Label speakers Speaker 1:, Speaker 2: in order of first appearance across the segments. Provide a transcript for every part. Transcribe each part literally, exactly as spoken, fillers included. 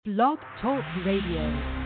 Speaker 1: Blog Talk Radio.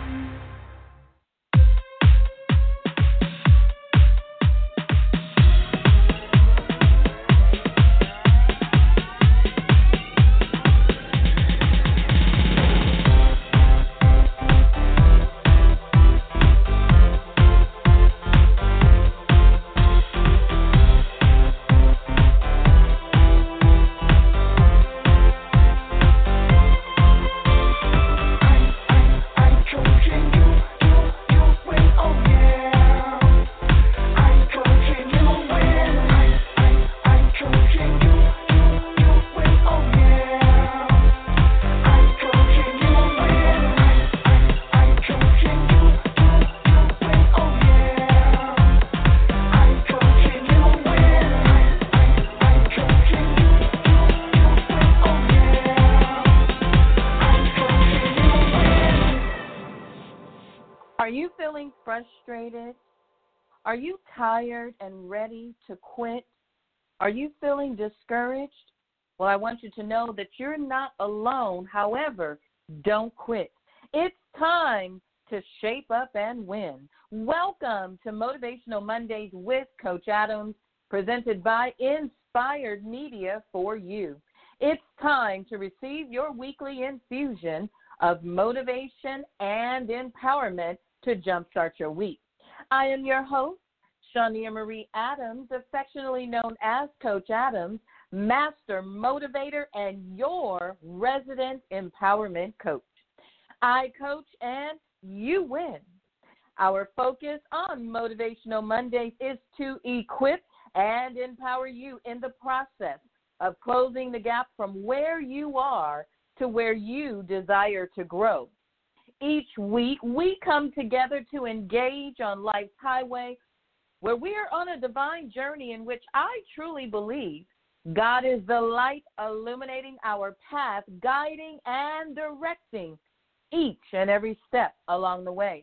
Speaker 1: Are you feeling frustrated? Are you tired and ready to quit? Are you feeling discouraged? Well, I want you to know that you're not alone. However, don't quit. It's time to shape up and win. Welcome to Motivational Mondays with Coach Adams, presented by Inspired Media for you. It's time to receive your weekly infusion of motivation and empowerment to jumpstart your week. I am your host, Shania Marie Adams, affectionately known as Coach Adams, master motivator and your resident empowerment coach. I coach and you win. Our focus on Motivational Mondays is to equip and empower you in the process of closing the gap from where you are to where you desire to grow. Each week, we come together to engage on life's highway where we are on a divine journey in which I truly believe God is the light illuminating our path, guiding and directing each and every step along the way.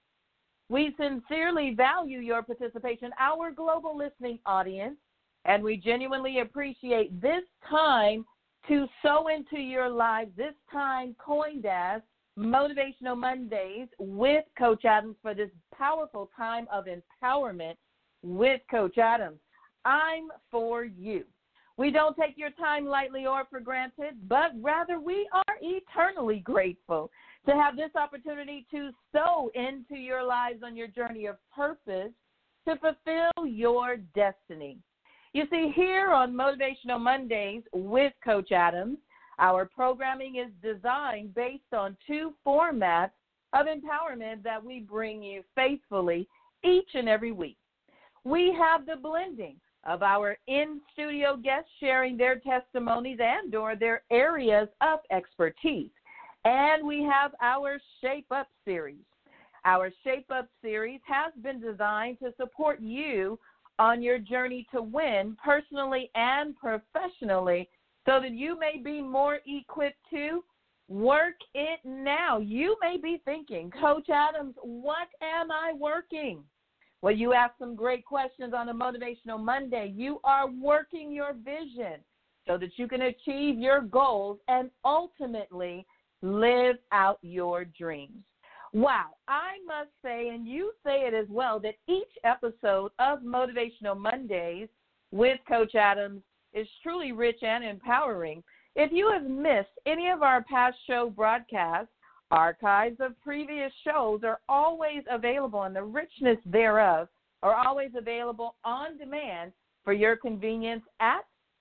Speaker 1: We sincerely value your participation, our global listening audience, and we genuinely appreciate this time to sow into your lives, this time coined as Motivational Mondays with Coach Adams, for this powerful time of empowerment with Coach Adams. I'm for you. We don't take your time lightly or for granted, but rather we are eternally grateful to have this opportunity to sow into your lives on your journey of purpose to fulfill your destiny. You see, here on Motivational Mondays with Coach Adams, our programming is designed based on two formats of empowerment that we bring you faithfully each and every week. We have the blending of our in-studio guests sharing their testimonies and or their areas of expertise. And we have our Shape Up series. Our Shape Up series has been designed to support you on your journey to win personally and professionally, so that you may be more equipped to work it now. You may be thinking, Coach Adams, what am I working? Well, you asked some great questions on a Motivational Monday. You are working your vision so that you can achieve your goals and ultimately live out your dreams. Wow, I must say, and you say it as well, that each episode of Motivational Mondays with Coach Adams is truly rich and empowering. If you have missed any of our past show broadcasts, archives of previous shows are always available, and the richness thereof are always available on demand for your convenience at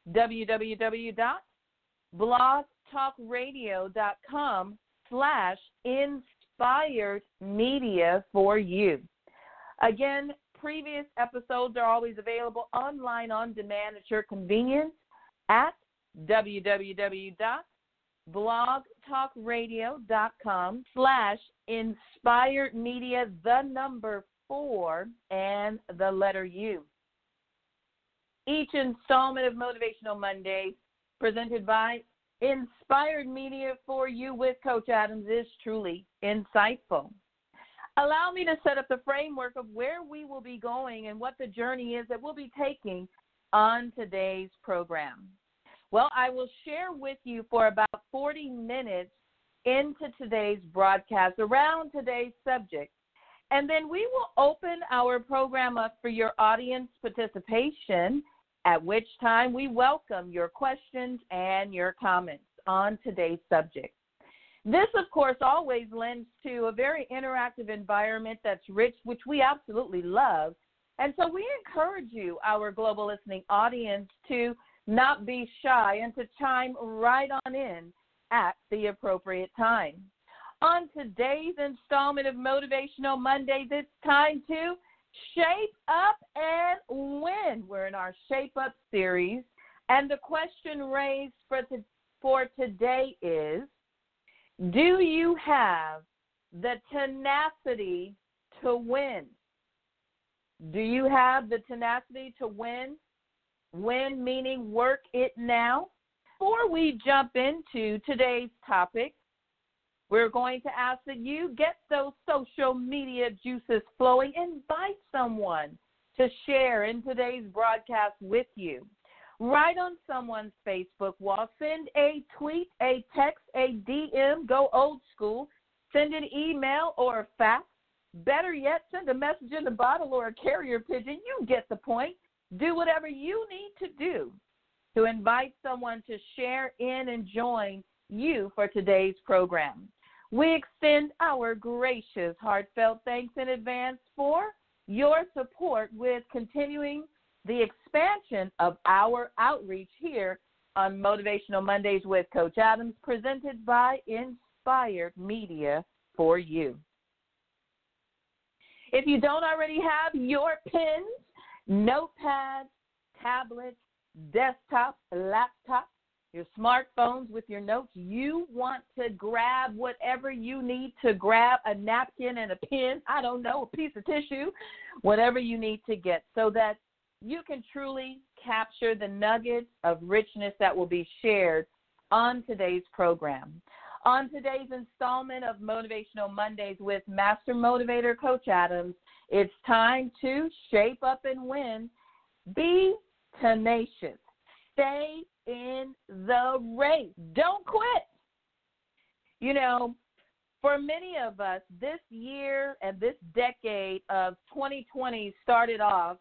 Speaker 1: www.blogtalkradio.com slash inspired media for you. Again, previous episodes are always available online on demand at your convenience at www.blogtalkradio.com slash inspired media, the number four, and the letter U. Each installment of Motivational Mondays presented by Inspired Media for you with Coach Adams is truly insightful. Allow me to set up the framework of where we will be going and what the journey is that we'll be taking on today's program. Well, I will share with you for about forty minutes into today's broadcast around today's subject. And then we will open our program up for your audience participation, at which time we welcome your questions and your comments on today's subject. This, of course, always lends to a very interactive environment that's rich, which we absolutely love. And so we encourage you, our global listening audience, to not be shy and to chime right on in at the appropriate time. On today's installment of Motivational Mondays, it's time to shape up and win. We're in our Shape Up series, and the question raised for, to, for today is, do you have the tenacity to win? Do you have the tenacity to win? Win meaning work it now. Before we jump into today's topic, we're going to ask that you get those social media juices flowing. Invite someone to share in today's broadcast with you. Write on someone's Facebook wall. Send a tweet, a text, a D M. Go old school. Send an email or a fax. Better yet, send a message in a bottle or a carrier pigeon. You get the point. Do whatever you need to do to invite someone to share in and join you for today's program. We extend our gracious, heartfelt thanks in advance for your support with continuing the expansion of our outreach here on Motivational Mondays with Coach Adams, presented by Inspired Media for you. If you don't already have your pens, notepads, tablets, desktops, laptops, your smartphones with your notes, you want to grab whatever you need to grab, a napkin and a pen, I don't know, a piece of tissue, whatever you need to get, so that you can truly capture the nuggets of richness that will be shared on today's program. On today's installment of Motivational Mondays with Master Motivator Coach Adams, it's time to shape up and win. Be tenacious. Stay in the race. Don't quit. You know, for many of us, this year and this decade of twenty twenty started off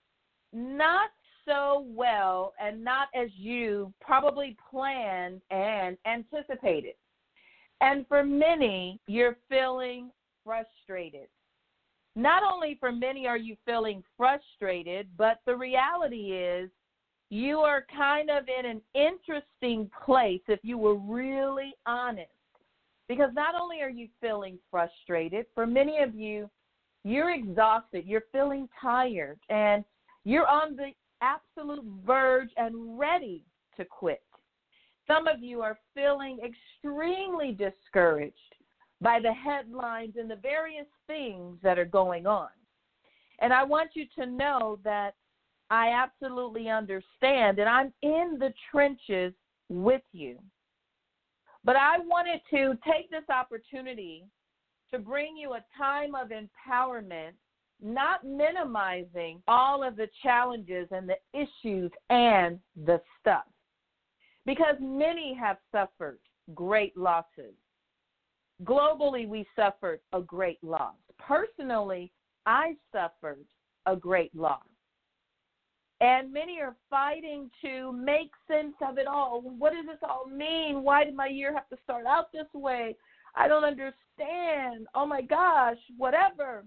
Speaker 1: not so well and not as you probably planned and anticipated. And for many, you're feeling frustrated. Not only for many are you feeling frustrated, but the reality is you are kind of in an interesting place if you were really honest. Because not only are you feeling frustrated, for many of you, you're exhausted, you're feeling tired, and you're on the absolute verge and ready to quit. Some of you are feeling extremely discouraged by the headlines and the various things that are going on. And I want you to know that I absolutely understand, and I'm in the trenches with you. But I wanted to take this opportunity to bring you a time of empowerment, not minimizing all of the challenges and the issues and the stuff. Because many have suffered great losses. Globally, we suffered a great loss. Personally, I suffered a great loss. And many are fighting to make sense of it all. What does this all mean? Why did my year have to start out this way? I don't understand. Oh, my gosh, whatever.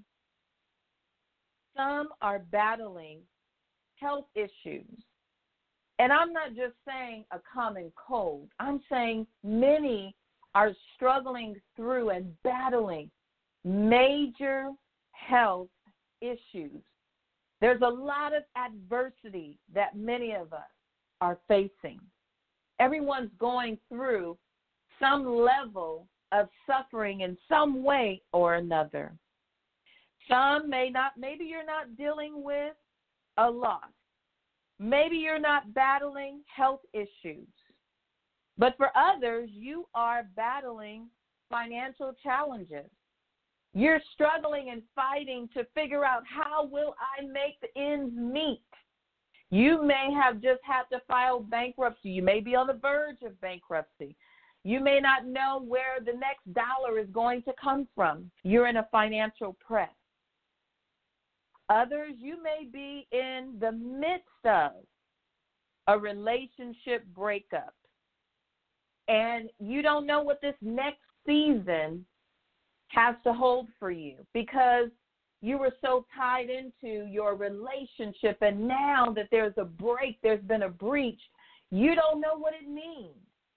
Speaker 1: Some are battling health issues. And I'm not just saying a common cold. I'm saying many are struggling through and battling major health issues. There's a lot of adversity that many of us are facing. Everyone's going through some level of suffering in some way or another. Some may not, maybe you're not dealing with a loss. Maybe you're not battling health issues. But for others, you are battling financial challenges. You're struggling and fighting to figure out, how will I make the ends meet? You may have just had to file bankruptcy. You may be on the verge of bankruptcy. You may not know where the next dollar is going to come from. You're in a financial press. Others, you may be in the midst of a relationship breakup, and you don't know what this next season has to hold for you because you were so tied into your relationship, and now that there's a break, there's been a breach, you don't know what it means.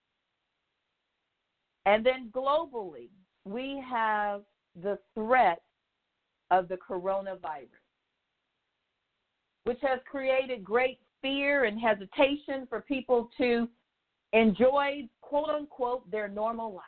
Speaker 1: And then globally, we have the threat of the coronavirus, which has created great fear and hesitation for people to enjoy, quote unquote, their normal life.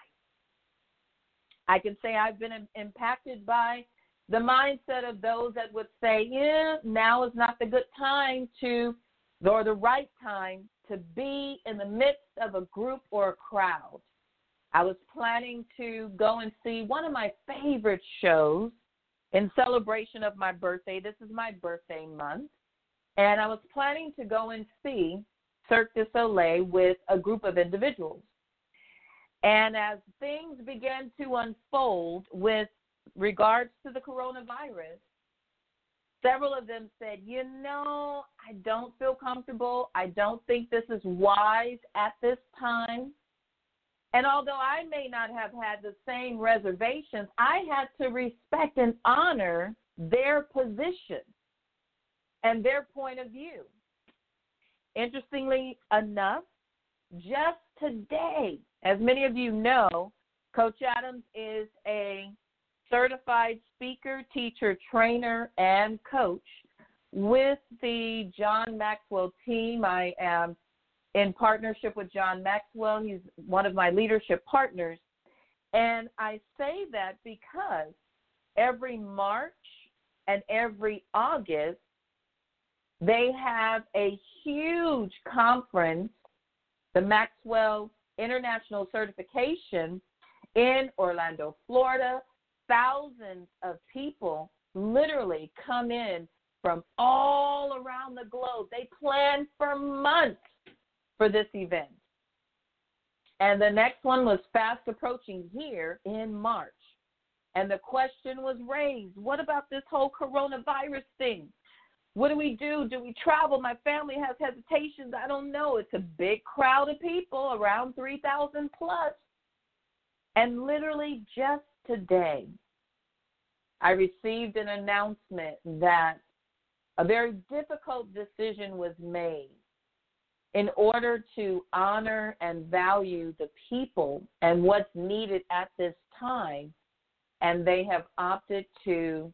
Speaker 1: I can say I've been impacted by the mindset of those that would say, yeah, now is not the good time to, or the right time to be in the midst of a group or a crowd. I was planning to go and see one of my favorite shows in celebration of my birthday. This is my birthday month. And I was planning to go and see Cirque du Soleil with a group of individuals. And as things began to unfold with regards to the coronavirus, several of them said, you know, I don't feel comfortable. I don't think this is wise at this time. And although I may not have had the same reservations, I had to respect and honor their position and their point of view. Interestingly enough, just today, as many of you know, Coach Adams is a certified speaker, teacher, trainer, and coach with the John Maxwell team. I am in partnership with John Maxwell. He's one of my leadership partners. And I say that because every March and every August, they have a huge conference, the Maxwell International Certification in Orlando, Florida. Thousands of people literally come in from all around the globe. They plan for months for this event. And the next one was fast approaching here in March. And the question was raised, what about this whole coronavirus thing? What do we do? Do we travel? My family has hesitations. I don't know. It's a big crowd of people, around three thousand plus. And literally just today, I received an announcement that a very difficult decision was made in order to honor and value the people and what's needed at this time. And they have opted to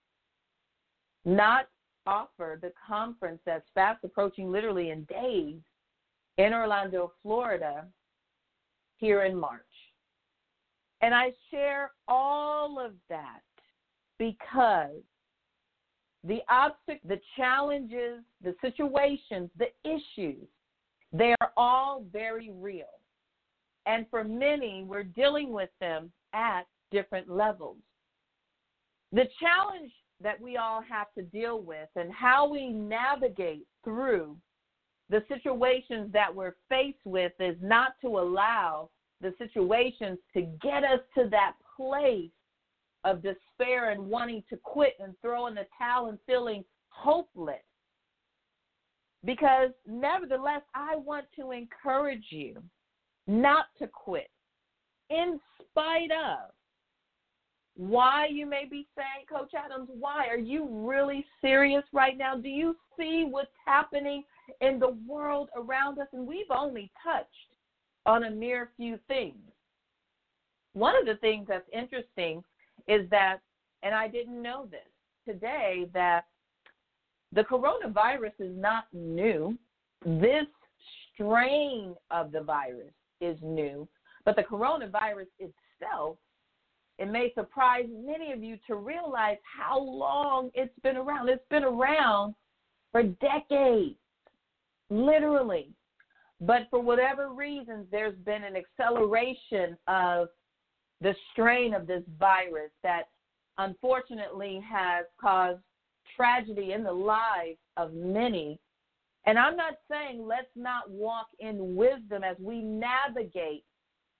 Speaker 1: not offer the conference that's fast approaching literally in days in Orlando, Florida, here in March. And I share all of that because the obstacles, the challenges, the situations, the issues, they are all very real. And for many, we're dealing with them at different levels. The challenge that we all have to deal with and how we navigate through the situations that we're faced with is not to allow the situations to get us to that place of despair and wanting to quit and throw in the towel and feeling hopeless. Because nevertheless, I want to encourage you not to quit in spite of. Why, you may be saying, Coach Adams, why? Are you really serious right now? Do you see what's happening in the world around us? And we've only touched on a mere few things. One of the things that's interesting is that, and I didn't know this today, that the coronavirus is not new. This strain of the virus is new, but the coronavirus itself, it may surprise many of you to realize how long it's been around. It's been around for decades, literally. But for whatever reasons, there's been an acceleration of the strain of this virus that unfortunately has caused tragedy in the lives of many. And I'm not saying let's not walk in wisdom as we navigate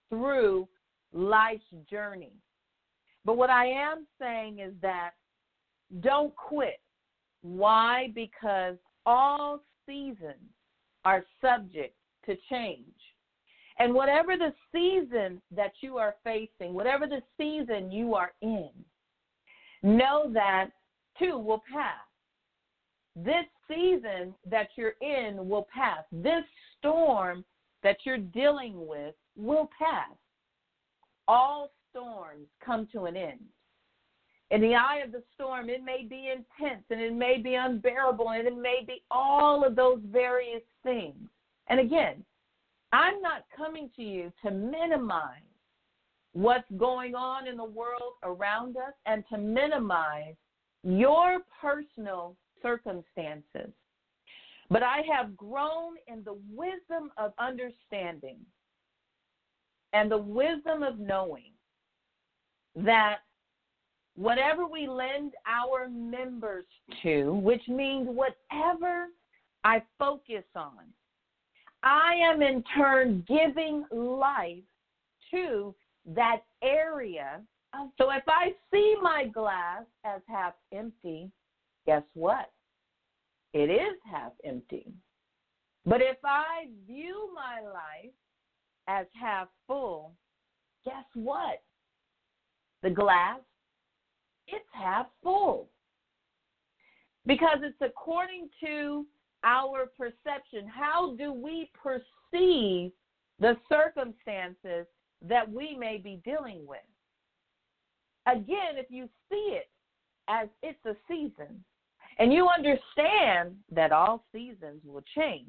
Speaker 1: through life's journey. But what I am saying is that don't quit. Why? Because all seasons are subject to change. And whatever the season that you are facing, whatever the season you are in, know that too will pass. This season that you're in will pass. This storm that you're dealing with will pass. All storms come to an end. In the eye of the storm, it may be intense and it may be unbearable and it may be all of those various things. And again, I'm not coming to you to minimize what's going on in the world around us and to minimize your personal circumstances. But I have grown in the wisdom of understanding and the wisdom of knowing that whatever we lend our members to, which means whatever I focus on, I am in turn giving life to that area. So if I see my glass as half empty, guess what? It is half empty. But if I view my life as half full, guess what? The glass, it's half full. Because it's according to our perception. How do we perceive the circumstances that we may be dealing with? Again, if you see it as it's a season, and you understand that all seasons will change,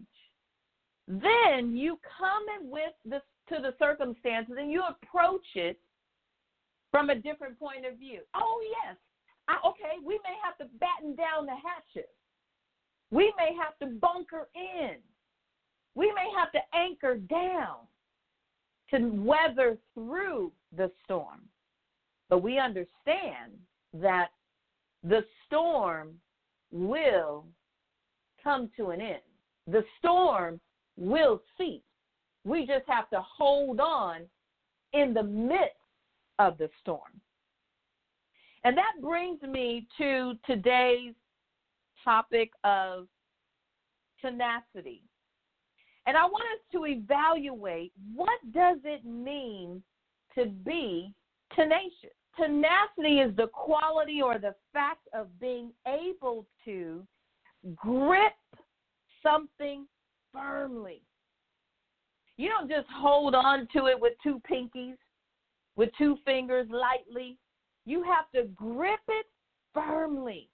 Speaker 1: then you come in with the, to the circumstances and you approach it from a different point of view. Oh, yes, I, okay, we may have to batten down the hatches. We may have to bunker in. We may have to anchor down to weather through the storm. But we understand that the storm will come to an end. The storm will cease. We just have to hold on in the midst of the storm. And that brings me to today's topic of tenacity. And I want us to evaluate, what does it mean to be tenacious? Tenacity is the quality or the fact of being able to grip something firmly. You don't just hold on to it with two pinkies, with two fingers lightly. You have to grip it firmly.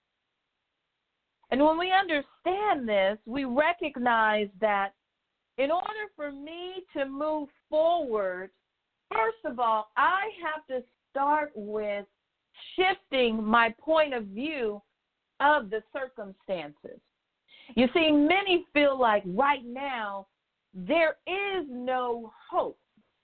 Speaker 1: And when we understand this, we recognize that in order for me to move forward, first of all, I have to start with shifting my point of view of the circumstances. You see, many feel like right now there is no hope.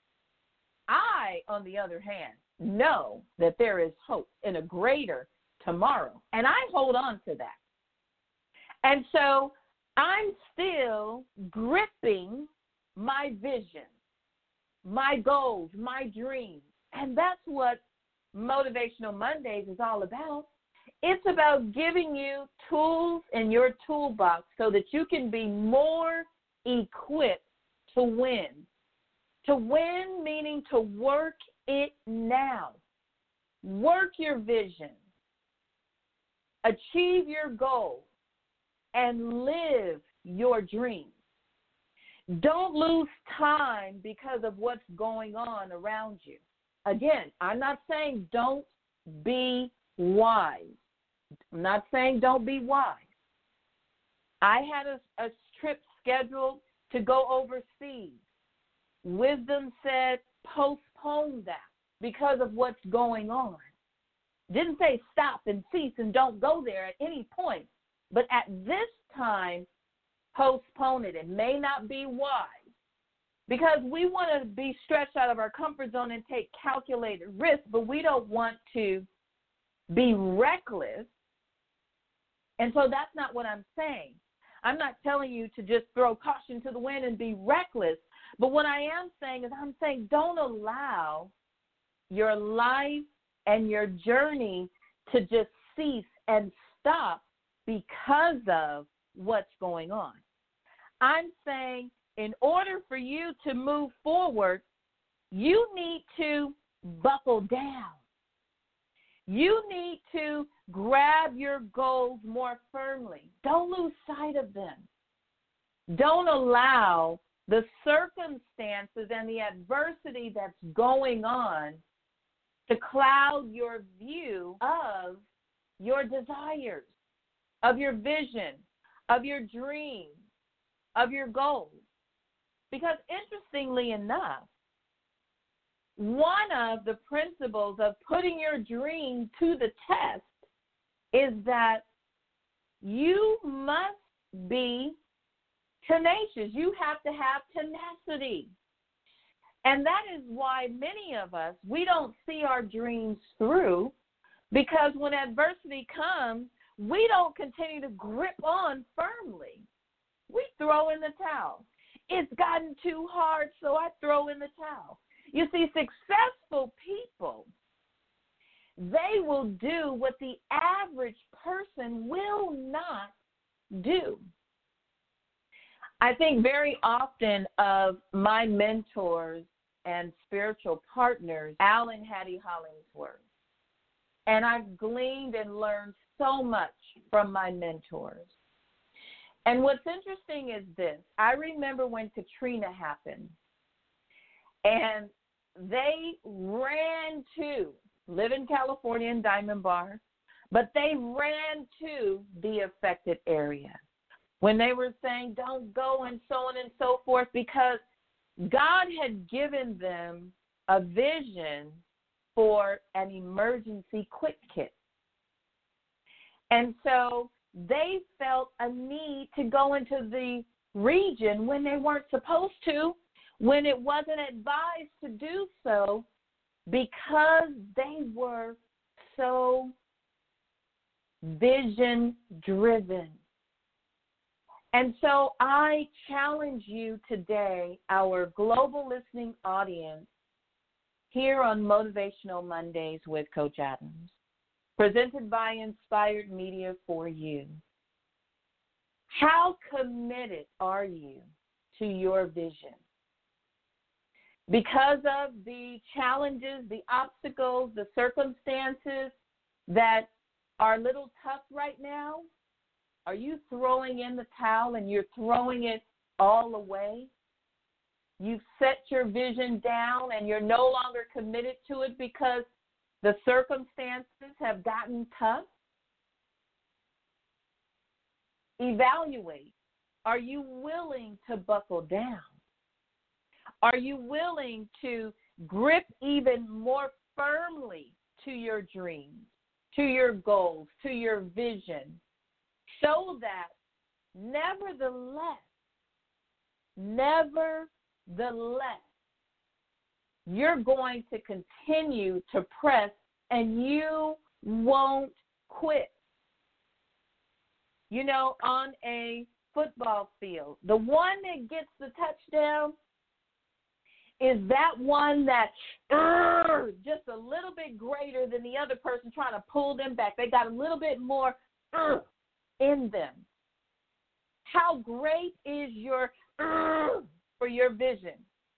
Speaker 1: I, on the other hand, know that there is hope in a greater tomorrow, and I hold on to that. And so I'm still gripping my vision, my goals, my dreams. And that's what Motivational Mondays is all about. It's about giving you tools in your toolbox so that you can be more equipped to win. To win meaning to work it now. Work your vision. Achieve your goals. And live your dreams. Don't lose time because of what's going on around you. Again, I'm not saying don't be wise. I'm not saying don't be wise. I had a, a trip scheduled to go overseas. Wisdom said postpone that because of what's going on. Didn't say stop and cease and don't go there at any point. But at this time, postpone it. It may not be wise because we want to be stretched out of our comfort zone and take calculated risks, but we don't want to be reckless. And so that's not what I'm saying. I'm not telling you to just throw caution to the wind and be reckless. But what I am saying is I'm saying don't allow your life and your journey to just cease and stop because of what's going on. I'm saying in order for you to move forward, you need to buckle down. You need to grab your goals more firmly. Don't lose sight of them. Don't allow the circumstances and the adversity that's going on to cloud your view of your desires, of your vision, of your dreams, of your goals. Because interestingly enough, one of the principles of putting your dream to the test is that you must be tenacious. You have to have tenacity. And that is why many of us, we don't see our dreams through, because when adversity comes, we don't continue to grip on firmly. We throw in the towel. It's gotten too hard, so I throw in the towel. You see, successful people, they will do what the average person will not do. I think very often of my mentors and spiritual partners, Al and Hattie Hollingsworth, and I've gleaned and learned so much from my mentors. And what's interesting is this. I remember when Katrina happened, and they ran to, live in California in Diamond Bar, but they ran to the affected area when they were saying don't go and so on and so forth, because God had given them a vision for an emergency quick kit. And so they felt a need to go into the region when they weren't supposed to, when it wasn't advised to do so, because they were so vision-driven. And so I challenge you today, our global listening audience, here on Motivational Mondays with Coach Adams, presented by Inspired Media for you. How committed are you to your vision? Because of the challenges, the obstacles, the circumstances that are a little tough right now, are you throwing in the towel and you're throwing it all away? You've set your vision down and you're no longer committed to it because the circumstances have gotten tough? Evaluate. Are you willing to buckle down? Are you willing to grip even more firmly to your dreams, to your goals, to your vision, so that nevertheless, nevertheless, you're going to continue to press and you won't quit? You know, on a football field, the one that gets the touchdown is that one that's uh, just a little bit greater than the other person trying to pull them back. They got a little bit more uh, in them. How great is your uh, for your vision?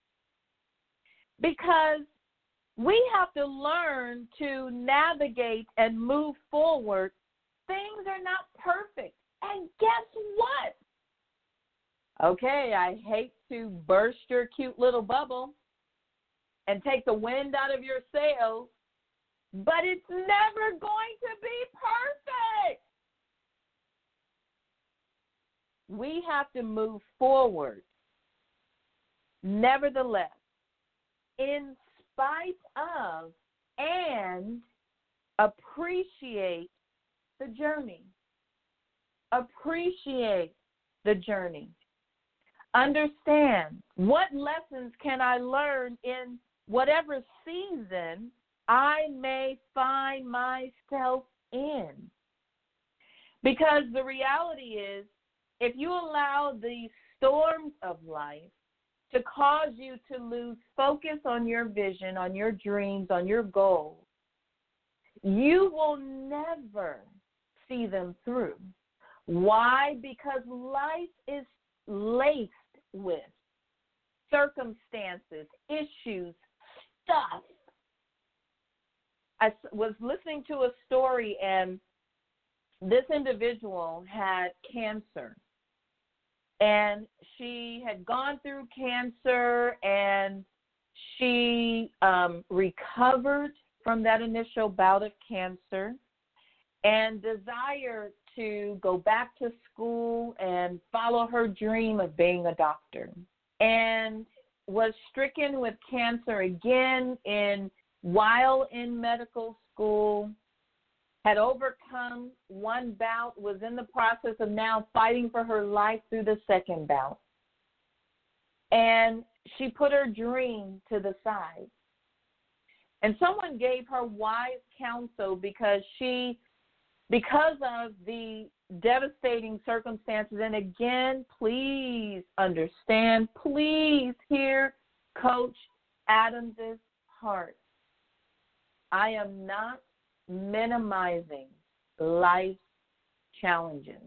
Speaker 1: Because we have to learn to navigate and move forward. Things are not perfect. And guess what? Okay, I hate to burst your cute little bubble and take the wind out of your sails, but it's never going to be perfect. We have to move forward, nevertheless, in spite of, and appreciate the journey. Appreciate the journey. Understand, what lessons can I learn in whatever season I may find myself in? Because the reality is, if you allow the storms of life to cause you to lose focus on your vision, on your dreams, on your goals, you will never see them through. Why? Because life is laced with circumstances, issues, stuff. I was listening to a story, and this individual had cancer. And she had gone through cancer, and she um, recovered from that initial bout of cancer and desired to go back to school and follow her dream of being a doctor. And was stricken with cancer again in while in medical school, had overcome one bout, was in the process of now fighting for her life through the second bout. And she put her dream to the side. And someone gave her wise counsel because she, because of the devastating circumstances, and again, please understand, please hear Coach Adams' heart. I am not minimizing life's challenges.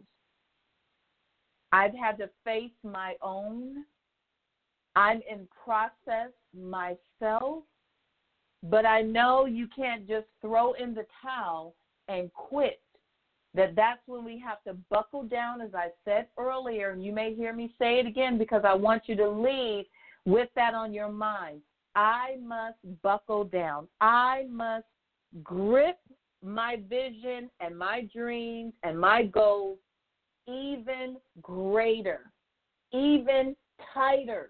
Speaker 1: I've had to face my own. I'm in process myself, but I know you can't just throw in the towel and quit. That that's when we have to buckle down, as I said earlier, and you may hear me say it again because I want you to leave with that on your mind. I must buckle down. I must grip my vision and my dreams and my goals even greater, even tighter.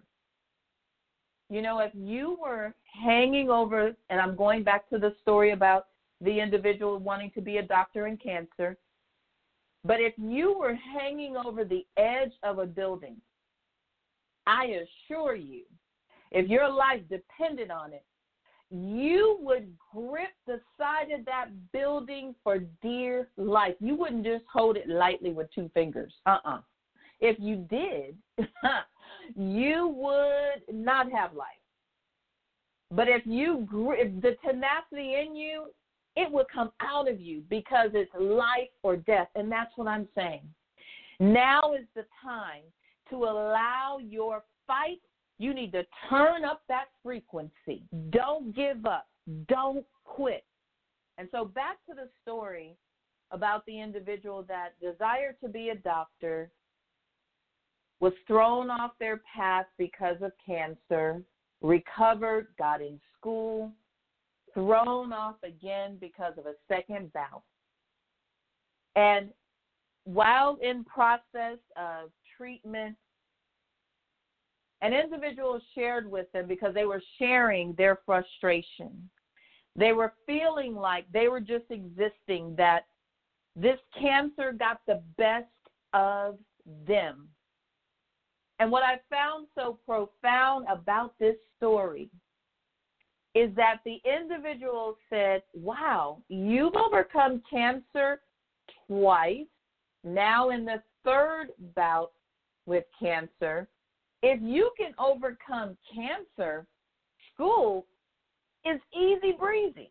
Speaker 1: You know, if you were hanging over, and I'm going back to the story about the individual wanting to be a doctor in cancer, but if you were hanging over the edge of a building, I assure you, if your life depended on it, you would grip the side of that building for dear life. You wouldn't just hold it lightly with two fingers. Uh-uh. If you did, you would not have life. But if you grip the tenacity in you, it would come out of you because it's life or death. And that's what I'm saying. Now is the time to allow your fight. You need to turn up that frequency. Don't give up. Don't quit. And so back to the story about the individual that desired to be a doctor, was thrown off their path because of cancer, recovered, got in school, thrown off again because of a second bout. And while in process of treatment, an individual shared with them because they were sharing their frustration. They were feeling like they were just existing, that this cancer got the best of them. And what I found so profound about this story is that the individual said, wow, you've overcome cancer twice, now in the third bout with cancer. If you can overcome cancer, school is easy breezy.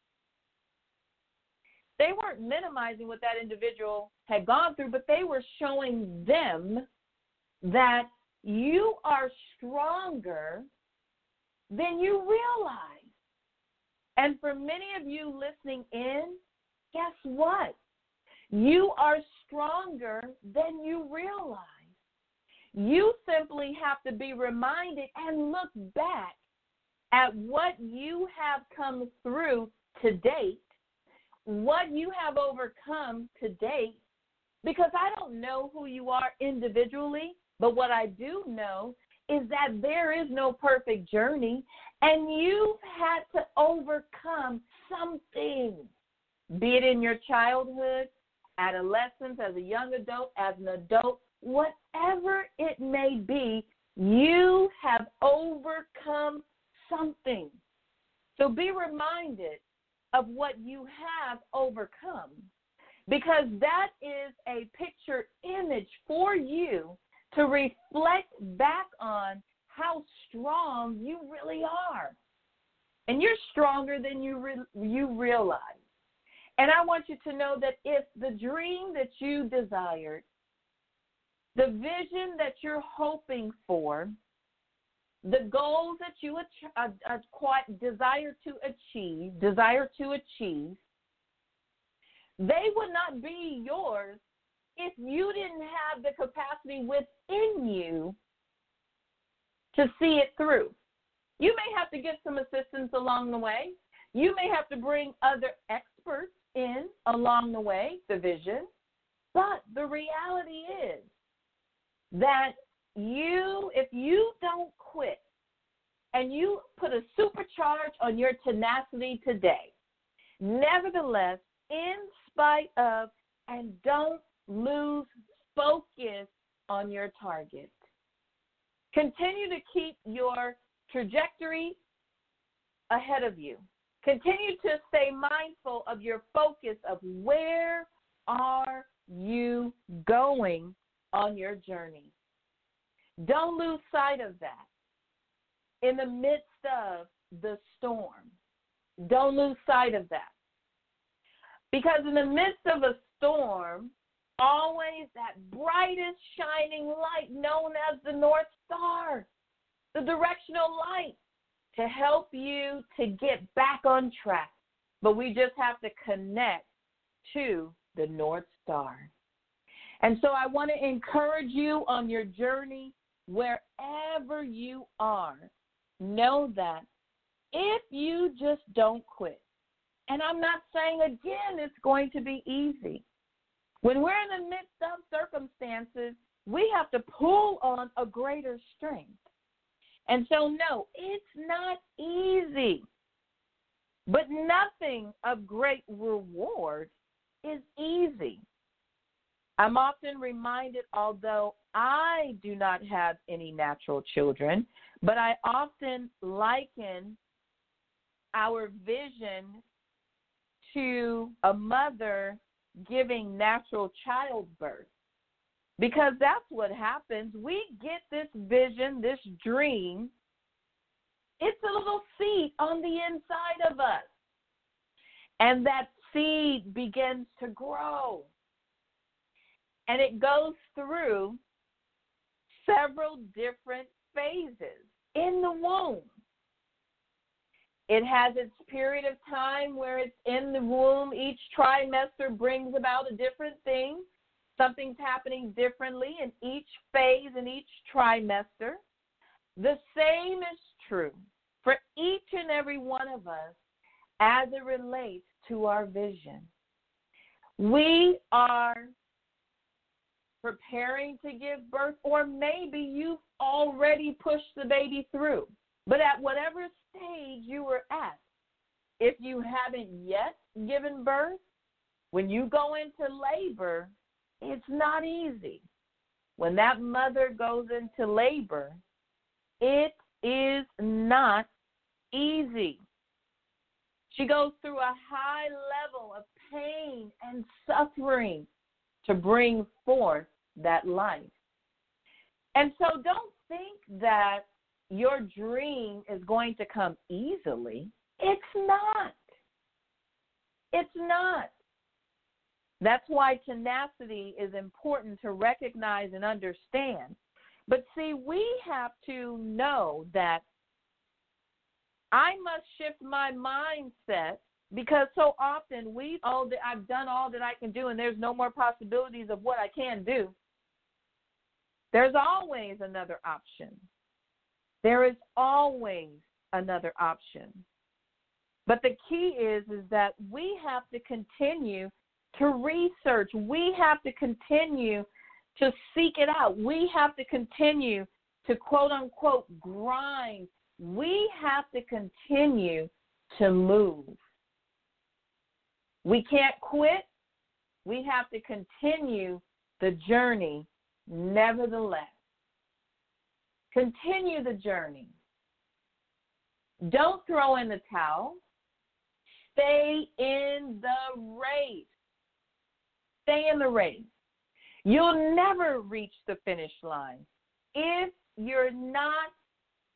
Speaker 1: They weren't minimizing what that individual had gone through, but they were showing them that you are stronger than you realize. And for many of you listening in, guess what? You are stronger than you realize. You simply have to be reminded and look back at what you have come through to date, what you have overcome to date, because I don't know who you are individually, but what I do know is that there is no perfect journey, and you've had to overcome something, be it in your childhood, adolescence, as a young adult, as an adult, whatever it may be, you have overcome something. So be reminded of what you have overcome, because that is a picture image for you to reflect back on how strong you really are. And you're stronger than you re- you realize. And I want you to know that if the dream that you desired, the vision that you're hoping for, the goals that you uh, uh, quite desire to achieve, desire to achieve, they would not be yours if you didn't have the capacity within you to see it through. You may have to get some assistance along the way. You may have to bring other experts in along the way, the vision. But the reality is that you, if you don't quit and you put a supercharge on your tenacity today, nevertheless, in spite of, and don't lose focus on your target. Continue to keep your trajectory ahead of you. Continue to stay mindful of your focus of where are you going on your journey. Don't lose sight of that. In the midst of the storm, don't lose sight of that. Because in the midst of a storm, always that brightest shining light known as the North Star, the directional light to help you to get back on track. But we just have to connect to the North Star. And so I want to encourage you on your journey, wherever you are, know that if you just don't quit, and I'm not saying again it's going to be easy. When we're in the midst of circumstances, we have to pull on a greater strength. And so, no, it's not easy. But nothing of great reward is easy. I'm often reminded, although I do not have any natural children, but I often liken our vision to a mother giving natural childbirth, because that's what happens. We get this vision, this dream. It's a little seed on the inside of us, and that seed begins to grow, and it goes through several different phases in the womb. It has its period of time where it's in the womb. Each trimester brings about a different thing. Something's happening differently in each phase, in each trimester. The same is true for each and every one of us as it relates to our vision. We are preparing to give birth, or maybe you've already pushed the baby through. But at whatever stage you were at, if you haven't yet given birth, when you go into labor, it's not easy. When that mother goes into labor, it is not easy. She goes through a high level of pain and suffering to bring forth that life. And so don't think that your dream is going to come easily. It's not. It's not. That's why tenacity is important to recognize and understand. But see, we have to know that I must shift my mindset, because so often we, oh, I've done all that I can do and there's no more possibilities of what I can do. There's always another option. There is always another option. But the key is, is that we have to continue to research. We have to continue to seek it out. We have to continue to, quote, unquote, grind. We have to continue to move. We can't quit. We have to continue the journey nevertheless. Continue the journey. Don't throw in the towel. Stay in the race. Stay in the race. You'll never reach the finish line if you're not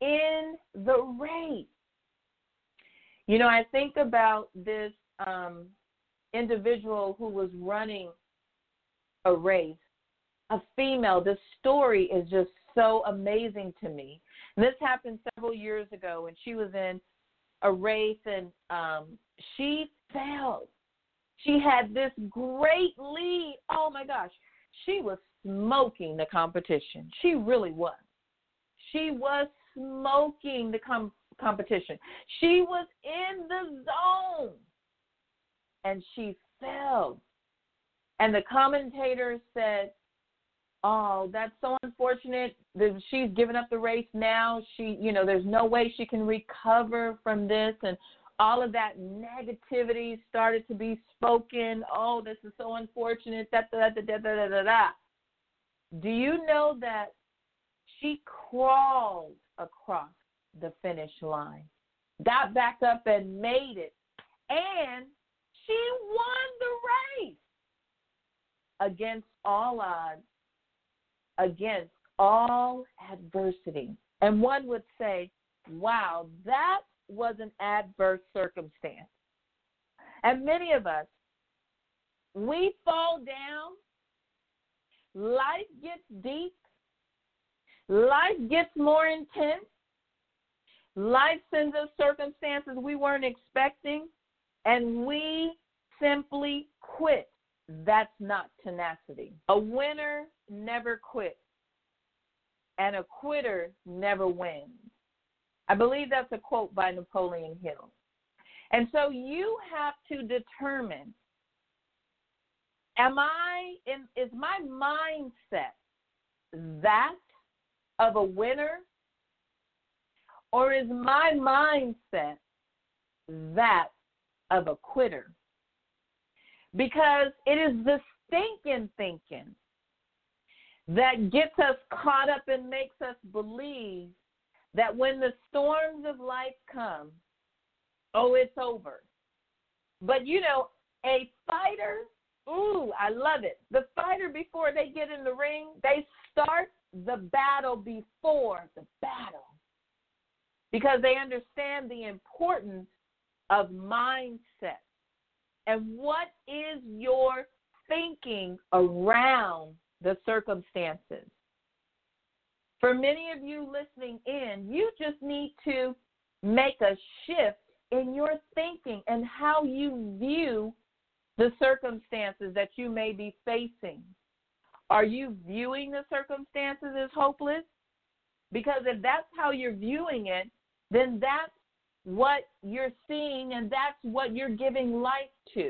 Speaker 1: in the race. You know, I think about this um, individual who was running a race, a female. The story is just so amazing to me. And this happened several years ago when she was in a race, and um, she failed. She had this great lead. Oh, my gosh. She was smoking the competition. She really was. She was smoking the com- competition. She was in the zone, and she fell. And the commentator said, oh, that's so unfortunate. She's given up the race now. She, you know, there's no way she can recover from this. And all of that negativity started to be spoken. Oh, this is so unfortunate. Da, da, da, da, da, da, da. Do you know that she crawled across the finish line, got back up and made it, and she won the race against all odds, against all adversity? And one would say, wow, that was an adverse circumstance. And many of us, we fall down, life gets deep, life gets more intense, life sends us circumstances we weren't expecting, and we simply quit. That's not tenacity. A winner never quits, and a quitter never wins. I believe that's a quote by Napoleon Hill. And so you have to determine, am I in, is my mindset that of a winner, or is my mindset that of a quitter? Because it is the stinking thinking that gets us caught up and makes us believe that when the storms of life come, oh, it's over. But, you know, a fighter, ooh, I love it. The fighter, before they get in the ring, they start the battle before the battle, because they understand the importance of mindset. And what is your thinking around the circumstances? For many of you listening in, you just need to make a shift in your thinking and how you view the circumstances that you may be facing. Are you viewing the circumstances as hopeless? Because if that's how you're viewing it, then that's what you're seeing, and that's what you're giving life to.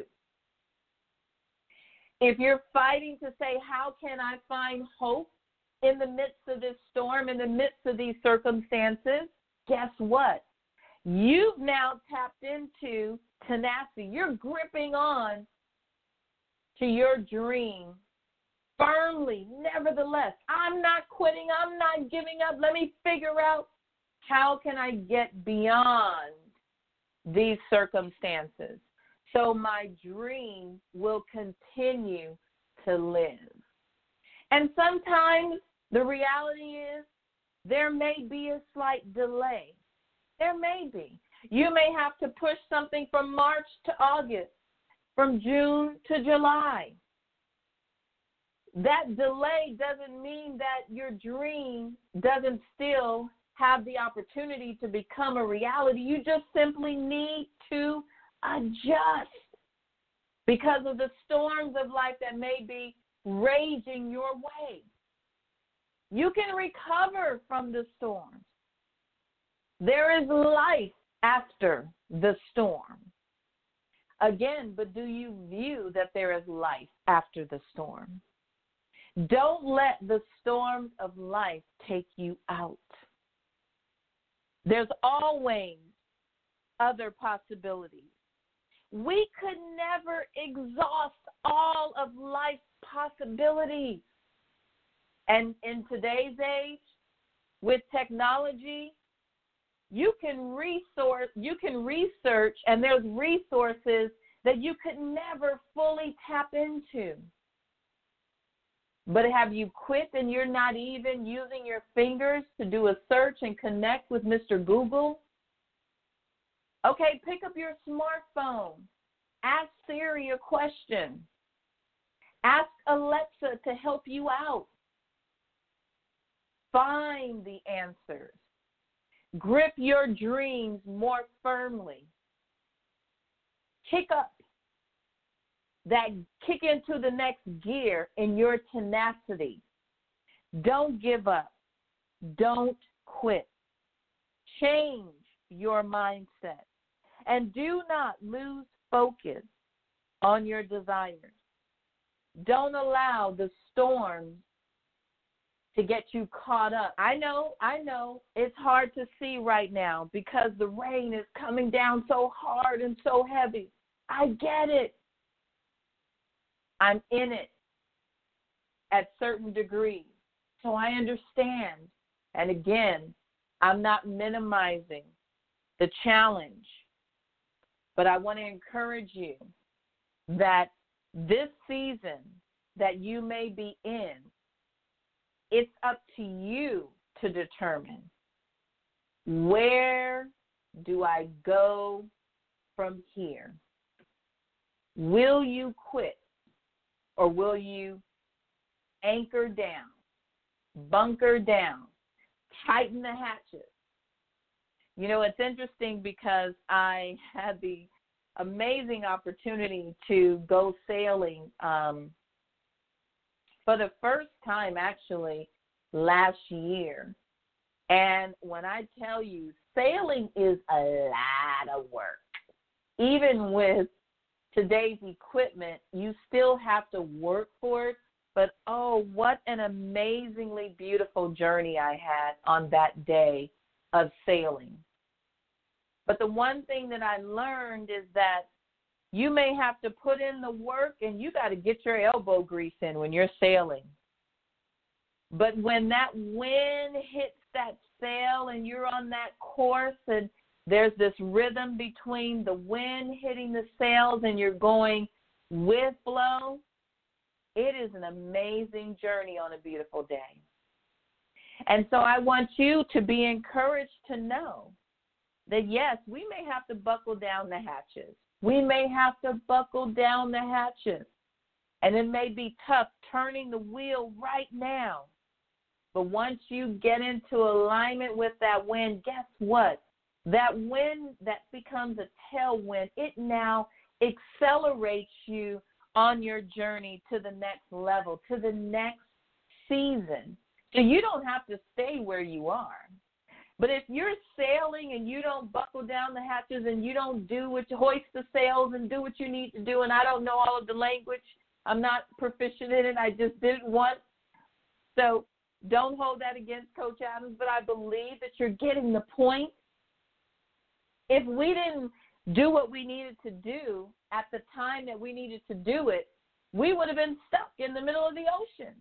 Speaker 1: If you're fighting to say, how can I find hope in the midst of this storm, in the midst of these circumstances, guess what? You've now tapped into tenacity. You're gripping on to your dream firmly. Nevertheless, I'm not quitting. I'm not giving up. Let me figure out, how can I get beyond these circumstances so my dream will continue to live? And sometimes the reality is there may be a slight delay. There may be. You may have to push something from March to August, from June to July. That delay doesn't mean that your dream doesn't still have the opportunity to become a reality. You just simply need to adjust because of the storms of life that may be raging your way. You can recover from the storms. There is life after the storm. Again, but do you view that there is life after the storm? Don't let the storms of life take you out. There's always other possibilities. We could never exhaust all of life's possibilities. And in today's age, with technology, you can resource, you can research, and there's resources that you could never fully tap into. But have you quit and you're not even using your fingers to do a search and connect with Mister Google? Okay, pick up your smartphone. Ask Siri a question. Ask Alexa to help you out. Find the answers. Grip your dreams more firmly. Kick up that, kick into the next gear in your tenacity. Don't give up. Don't quit. Change your mindset. And do not lose focus on your desires. Don't allow the storms to get you caught up. I know, I know it's hard to see right now because the rain is coming down so hard and so heavy. I get it. I'm in it at certain degrees, so I understand. And again, I'm not minimizing the challenge, but I want to encourage you that this season that you may be in, it's up to you to determine, where do I go from here? Will you quit, or will you anchor down, bunker down, tighten the hatches? You know, it's interesting because I had the amazing opportunity to go sailing um, for the first time, actually, last year. And when I tell you, sailing is a lot of work. Even with today's equipment, you still have to work for it. But, oh, what an amazingly beautiful journey I had on that day of sailing. But the one thing that I learned is that you may have to put in the work and you got to get your elbow grease in when you're sailing. But when that wind hits that sail and you're on that course and there's this rhythm between the wind hitting the sails and you're going with flow, it is an amazing journey on a beautiful day. And so I want you to be encouraged to know that, yes, we may have to buckle down the hatches. We may have to buckle down the hatches. And it may be tough turning the wheel right now. But once you get into alignment with that wind, guess what? That wind that becomes a tailwind, it now accelerates you on your journey to the next level, to the next season. So you don't have to stay where you are. But if you're sailing and you don't buckle down the hatches and you don't do what you hoist the sails and do what you need to do, and I don't know all of the language, I'm not proficient in it, I just did it once. So don't hold that against Coach Adams, but I believe that you're getting the point. If we didn't do what we needed to do at the time that we needed to do it, we would have been stuck in the middle of the ocean.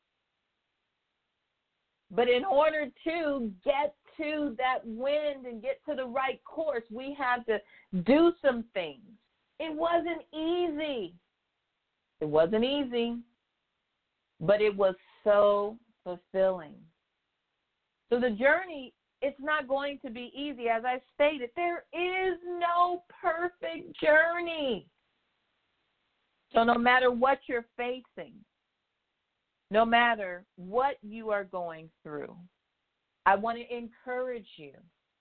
Speaker 1: But in order to get to that wind and get to the right course, we had to do some things. It wasn't easy. It wasn't easy, but it was so fulfilling. So the journey, it's not going to be easy. As I stated, there is no perfect journey. So no matter what you're facing, no matter what you are going through, I want to encourage you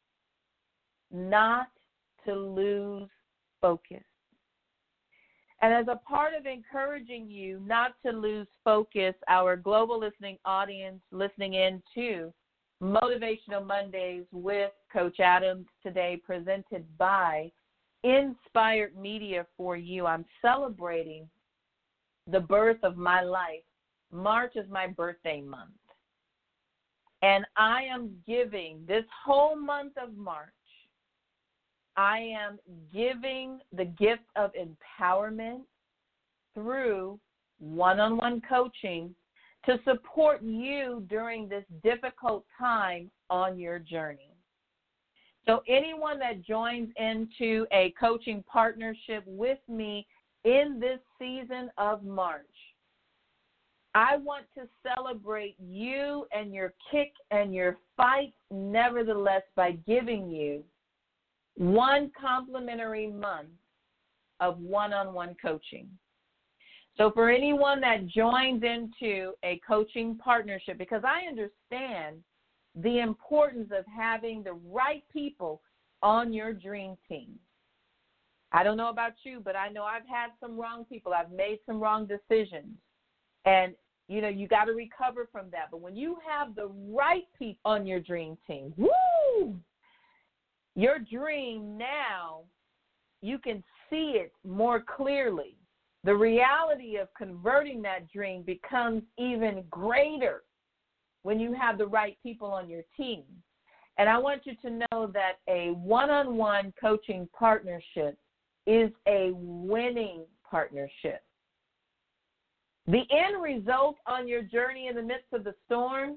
Speaker 1: not to lose focus. And as a part of encouraging you not to lose focus, our global listening audience listening in to Motivational Mondays with Coach Adams today, presented by Inspired Media for you. I'm celebrating the birth of my life. March is my birthday month. And I am giving this whole month of March, I am giving the gift of empowerment through one-on-one coaching to support you during this difficult time on your journey. So anyone that joins into a coaching partnership with me in this season of March, I want to celebrate you and your kick and your fight, nevertheless, by giving you one complimentary month of one-on-one coaching. So for anyone that joins into a coaching partnership, because I understand the importance of having the right people on your dream team. I don't know about you, but I know I've had some wrong people. I've made some wrong decisions. And, you know, you got to recover from that. But when you have the right people on your dream team, woo, your dream now, you can see it more clearly. The reality of converting that dream becomes even greater when you have the right people on your team. And I want you to know that a one-on-one coaching partnership is a winning partnership. The end result on your journey in the midst of the storm,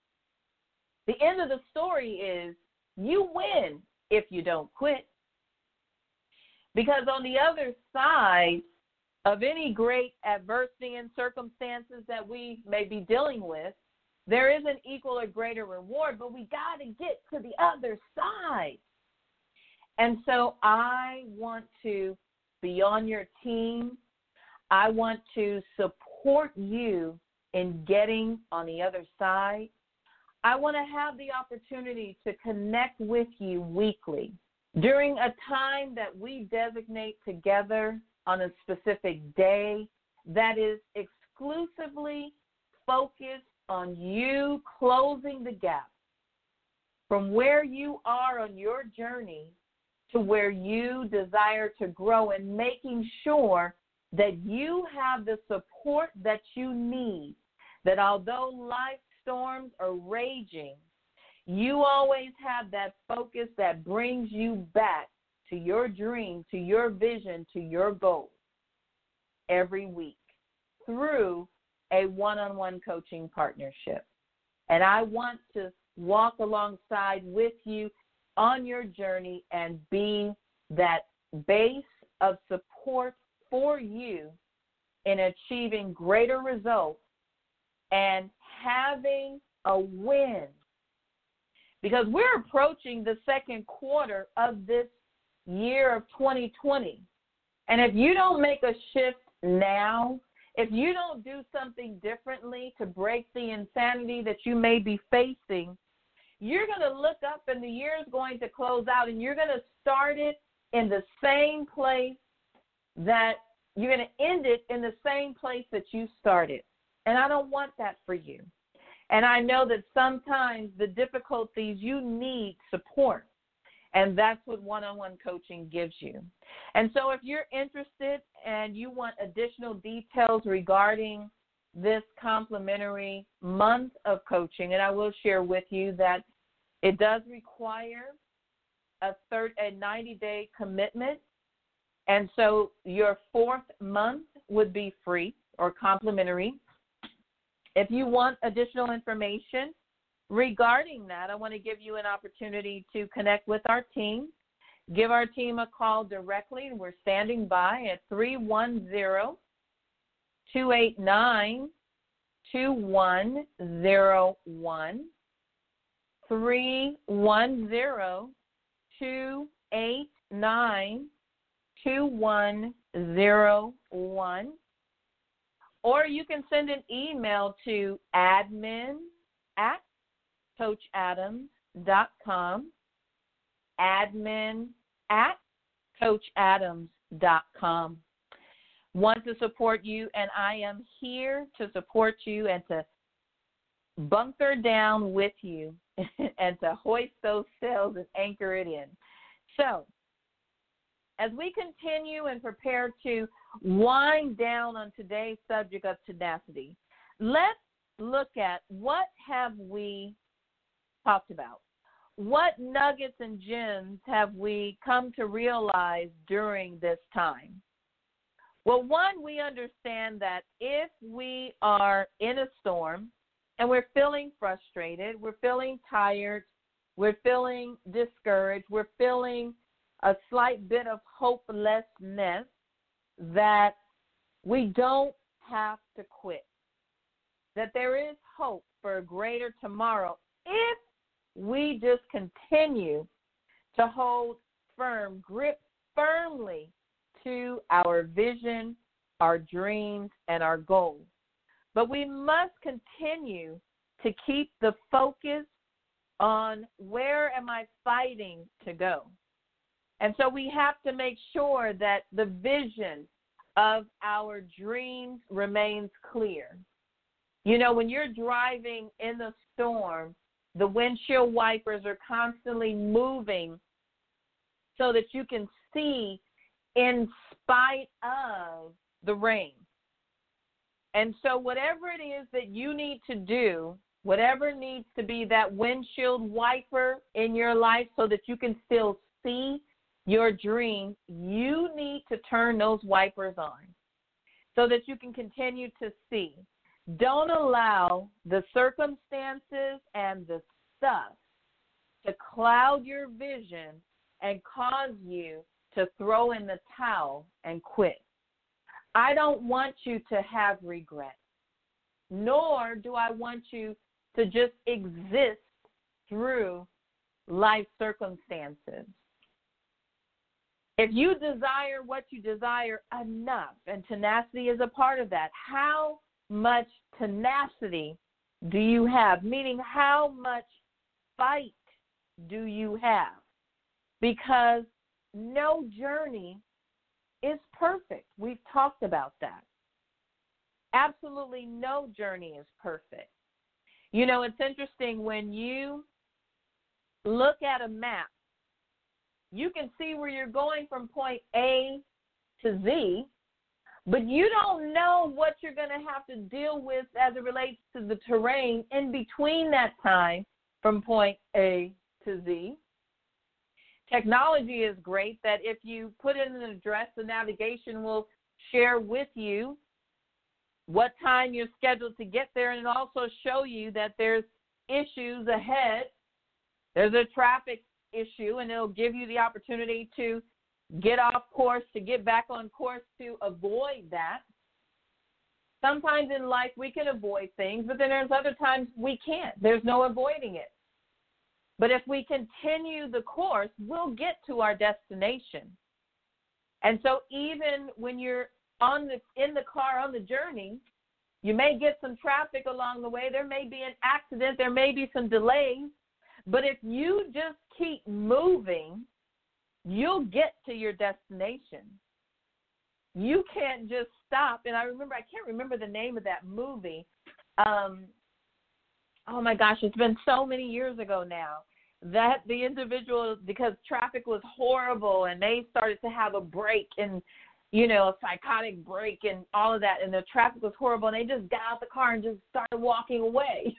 Speaker 1: the end of the story is you win if you don't quit. Because on the other side of any great adversity and circumstances that we may be dealing with, there is an equal or greater reward, but we got to get to the other side. And so I want to be on your team. I want to support you in getting on the other side. I want to have the opportunity to connect with you weekly during a time that we designate together on a specific day that is exclusively focused on you closing the gap from where you are on your journey to where you desire to grow, and making sure that you have the support that you need, that although life storms are raging, you always have that focus that brings you back to your dream, to your vision, to your goal every week through a one-on-one coaching partnership. And I want to walk alongside with you on your journey and be that base of support for you in achieving greater results and having a win. Because we're approaching the second quarter of this year of twenty twenty. And if you don't make a shift now, if you don't do something differently to break the insanity that you may be facing, you're going to look up and the year is going to close out, and you're going to start it in the same place that you're going to end it in the same place that you started. And I don't want that for you. And I know that sometimes the difficulties, you need support. And that's what one-on-one coaching gives you. And so if you're interested and you want additional details regarding this complimentary month of coaching, and I will share with you that it does require a third, a ninety-day commitment. And so your fourth month would be free or complimentary. If you want additional information regarding that, I want to give you an opportunity to connect with our team. Give our team a call directly, and we're standing by at three one zero, two eight nine, two one zero one, three one zero, two eight nine, two one zero one. Or you can send an email to admin at coach adams dot com, admin at coach adams dot com. Want to support you, and I am here to support you and to bunker down with you and to hoist those sails and anchor it in. So, as we continue and prepare to wind down on today's subject of tenacity, let's look at what have we talked about. What nuggets and gems have we come to realize during this time? Well, one, we understand that if we are in a storm and we're feeling frustrated, we're feeling tired, we're feeling discouraged, we're feeling a slight bit of hopelessness, that we don't have to quit. that there is hope for a greater tomorrow if we just continue to hold firm, grip firmly to our vision, our dreams, and our goals. But we must continue to keep the focus on where am I fighting to go. And so we have to make sure that the vision of our dreams remains clear. You know, when you're driving in the storm, the windshield wipers are constantly moving so that you can see in spite of the rain. And so whatever it is that you need to do, whatever needs to be that windshield wiper in your life so that you can still see your dream, you need to turn those wipers on so that you can continue to see. Don't allow the circumstances and the stuff to cloud your vision and cause you to throw in the towel and quit. I don't want you to have regret, nor do I want you to just exist through life circumstances. If you desire what you desire enough, and tenacity is a part of that, how much tenacity do you have? Meaning, how much fight do you have? Because no journey is perfect. We've talked about that. Absolutely no journey is perfect. You know, it's interesting when you look at a map, you can see where you're going from point A to Z, but you don't know what you're going to have to deal with as it relates to the terrain in between that time from point A to Z. Technology is great that if you put in an address, the navigation will share with you what time you're scheduled to get there, and also show you that there's issues ahead. There's a traffic issue, and it'll give you the opportunity to get off course, to get back on course, to avoid that. Sometimes in life we can avoid things, but then there's other times we can't. There's no avoiding it. But if we continue the course, we'll get to our destination. And so even when you're on the in the car on the journey, you may get some traffic along the way. There may be an accident. There may be some delays. But if you just keep moving, you'll get to your destination. You can't just stop. And I remember, I can't remember the name of that movie. Um, oh, my gosh, it's been so many years ago now. That the individual, because traffic was horrible and they started to have a break and, you know, a psychotic break and all of that, and the traffic was horrible, and they just got out the car and just started walking away.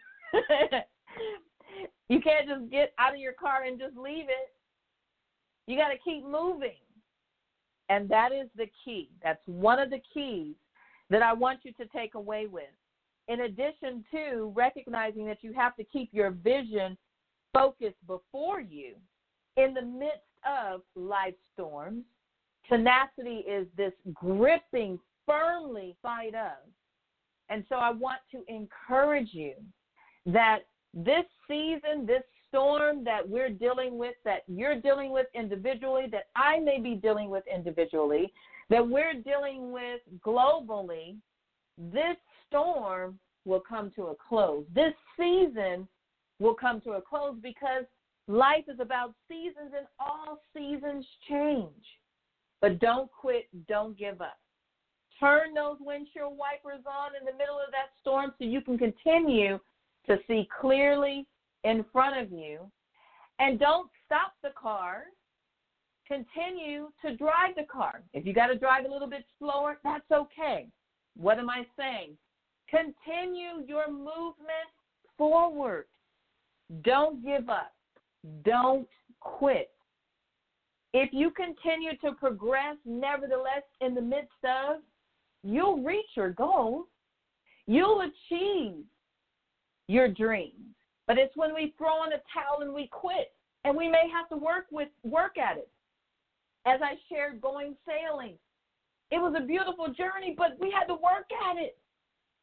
Speaker 1: You can't just get out of your car and just leave it. You got to keep moving. And that is the key. That's one of the keys that I want you to take away with. In addition to recognizing that you have to keep your vision focus before you in the midst of life storms, tenacity is this gripping firmly fight of. And so I want to encourage you that this season, this storm that we're dealing with, that you're dealing with individually, that I may be dealing with individually, that we're dealing with globally, this storm will come to a close. This season will come to a close, because life is about seasons, and all seasons change. But don't quit, don't give up. Turn those windshield wipers on in the middle of that storm so you can continue to see clearly in front of you. And don't stop the car. Continue to drive the car. If you got to drive a little bit slower, that's okay. What am I saying? Continue your movement forward. Don't give up. Don't quit. If you continue to progress, nevertheless, in the midst of, you'll reach your goal. You'll achieve your dreams. But it's when we throw in a towel and we quit, and we may have to work with work at it. As I shared going sailing, it was a beautiful journey, but we had to work at it.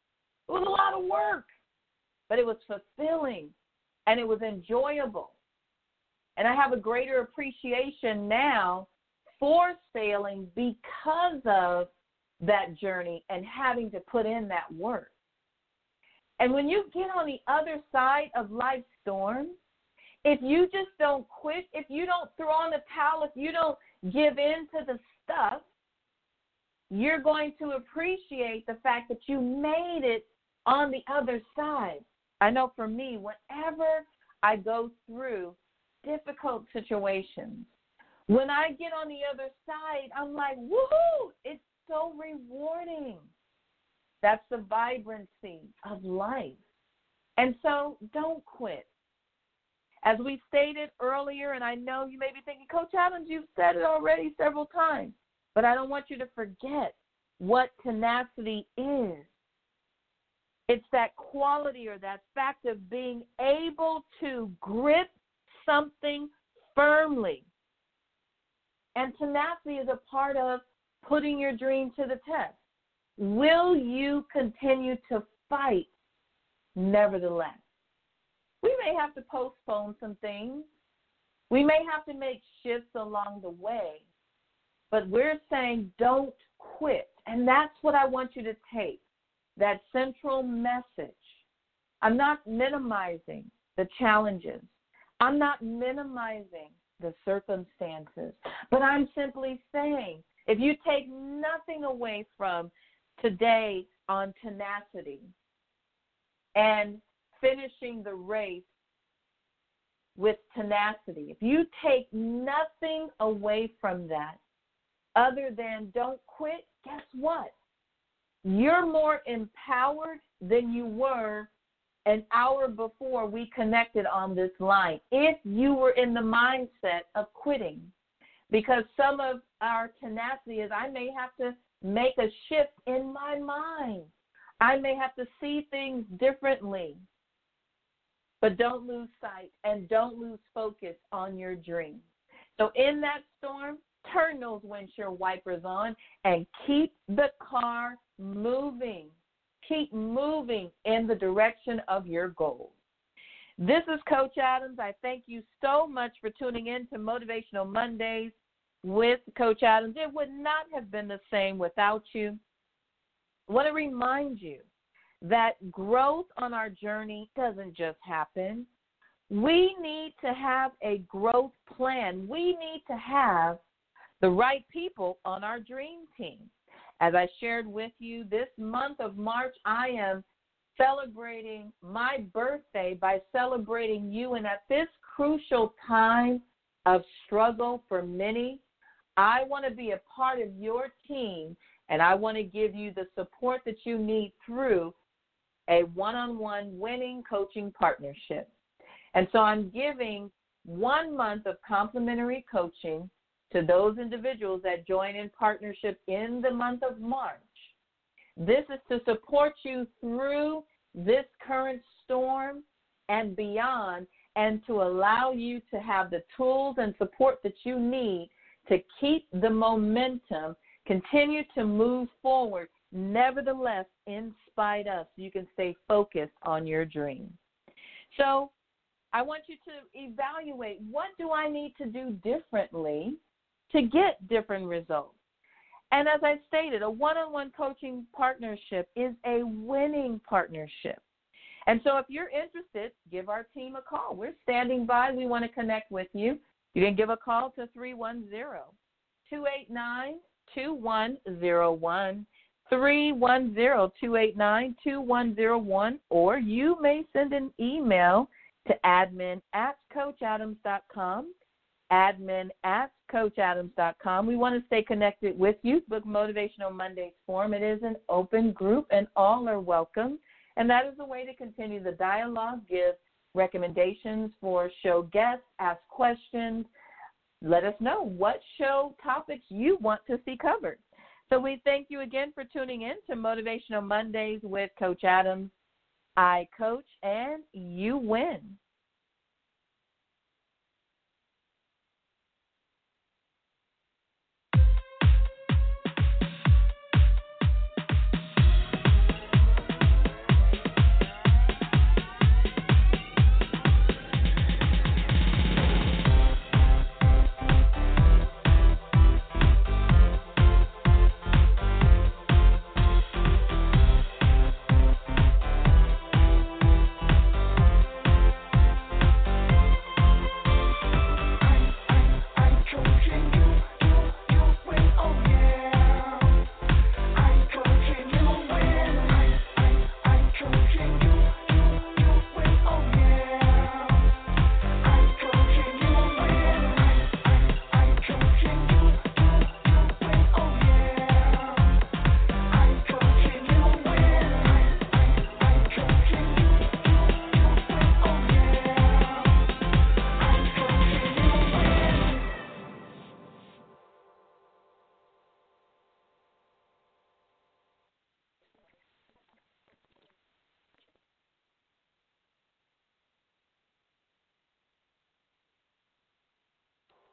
Speaker 1: It was a lot of work, but it was fulfilling and it was enjoyable. And I have a greater appreciation now for sailing because of that journey and having to put in that work. And when you get on the other side of life's storms, if you just don't quit, if you don't throw on the towel, if you don't give in to the stuff, you're going to appreciate the fact that you made it on the other side. I know for me, whenever I go through difficult situations, when I get on the other side, I'm like, woohoo, it's so rewarding. That's the vibrancy of life. And so don't quit. As we stated earlier, and I know you may be thinking, Coach Adams, you've said it already several times, but I don't want you to forget what tenacity is. It's that quality or that fact of being able to grip something firmly. And tenacity is a part of putting your dream to the test. Will you continue to fight nevertheless? We may have to postpone some things. We may have to make shifts along the way. But we're saying don't quit. And that's what I want you to take, that central message. I'm not minimizing the challenges. I'm not minimizing the circumstances. But I'm simply saying, if you take nothing away from today on tenacity and finishing the race with tenacity, if you take nothing away from that other than don't quit, guess what? You're more empowered than you were an hour before we connected on this line, if you were in the mindset of quitting. Because some of our tenacity is I may have to make a shift in my mind. I may have to see things differently. But don't lose sight and don't lose focus on your dream. So in that storm, turn those windshield wipers on and keep the car moving. Keep moving in the direction of your goals. This is Coach Adams. I thank you so much for tuning in to Motivational Mondays with Coach Adams. It would not have been the same without you. I want to remind you that growth on our journey doesn't just happen. We need to have a growth plan. We need to have the right people on our dream team. As I shared with you, this month of March, I am celebrating my birthday by celebrating you. And at this crucial time of struggle for many, I want to be a part of your team, and I want to give you the support that you need through a one-on-one winning coaching partnership. And so I'm giving one month of complimentary coaching to those individuals that join in partnership in the month of March. This is to support you through this current storm and beyond, and to allow you to have the tools and support that you need to keep the momentum, continue to move forward, nevertheless, in spite of, so you can stay focused on your dream. So I want you to evaluate, what do I need to do differently to get different results? And as I stated, a one-on-one coaching partnership is a winning partnership. And so if you're interested, give our team a call. We're standing by. We want to connect with you. You can give a call to three one zero, two eight nine, two one zero one, three one zero, two eight nine, two one zero one, or you may send an email to admin at coach adams dot com, admin at coach adams dot com. We want to stay connected with you. Book Motivational Mondays Forum. It is an open group, and all are welcome. And that is a way to continue the dialogue, give recommendations for show guests, ask questions. Let us know what show topics you want to see covered. So we thank you again for tuning in to Motivational Mondays with Coach Adams. I coach and you win.